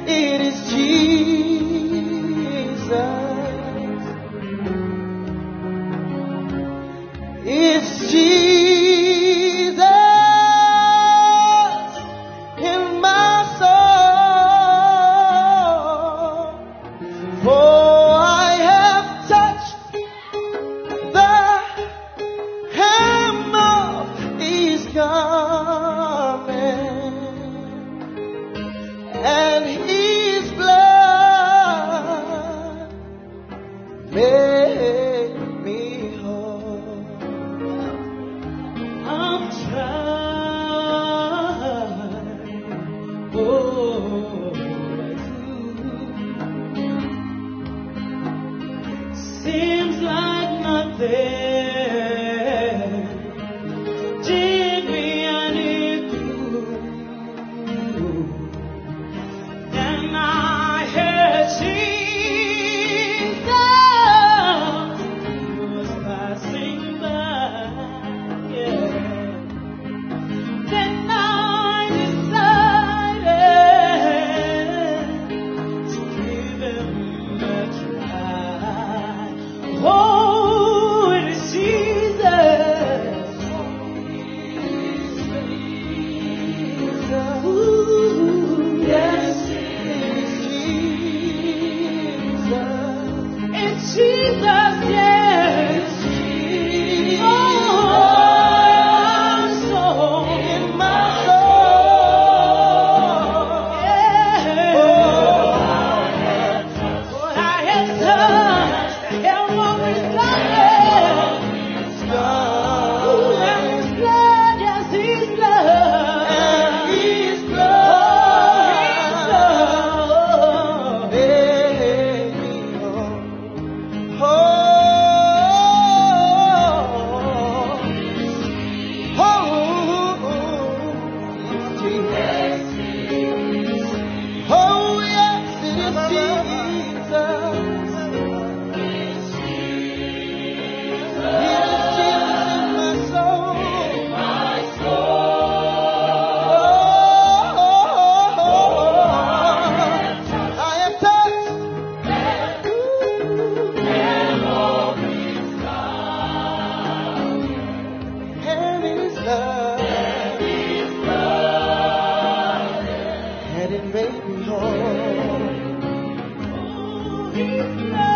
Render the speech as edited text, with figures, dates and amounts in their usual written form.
It is Jesus. It's Jesus in my soul. For I have touched the hem of His garment, and His blood made me whole. I'm trying, oh, seems like nothing did me any good, and I had Jesus was passing by, yeah. Then I decided to give Him a try. Oh, it is Jesus. Ooh, yes, it is Jesus. It's Jesus, yes. Oh, I'm so in my soul. Yeah. Oh, I have touched the hem of His garment. Ooh, and His blood, yes, His blood. And His blood made me whole. Oh, yes, oh, yes, it is Jesus. And it made me whole.